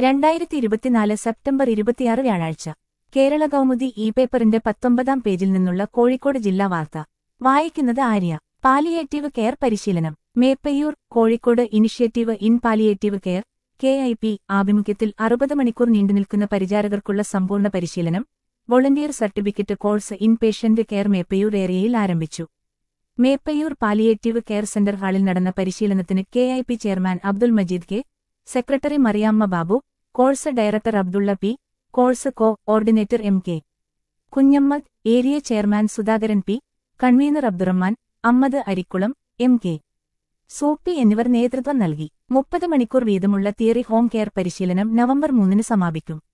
2024 September 26 വ്യാഴാഴ്ച കേരള കൗമുദി പേപ്പറിന്റെ 19-ാം പേജിൽ നിന്നുള്ള കോഴിക്കോട് ജില്ലാ വാർത്ത വായിക്കുന്നത് ആര്യ. പാലിയേറ്റീവ് കെയർ പരിശീലനം Meppayyur. Kozhikode initiative in palliative care KIP ആഭിമുഖ്യത്തിൽ 60 മണിക്കൂർ നീണ്ടുനിൽക്കുന്ന പരിചാരകർക്കുള്ള സമ്പൂർണ്ണ പരിശീലനം volunteer certificate course in patient care Meppayyur ഏരിയയിൽ ആരംഭിച്ചു. മേപ്പയ്യൂർ പാലിയേറ്റീവ് കെയർ സെന്റർ ഹാളിൽ നടന്ന പരിശീലനത്തിന് KIP chairman Abdul Majeed K, secretary Mariyamma Babu, course director Abdulla P, course coordinator MK Kunhammad, area chairman Sudhakaran P, convener Abdurahman, Ammad Arikkulam, MK Soopi എന്നിവർ നേതൃത്വം നൽകി. 30 മണിക്കൂർ വീതമുള്ള തിയറി ഹോം കെയർ പരിശീലനം നവംബർ 3-ന് സമാപിക്കും.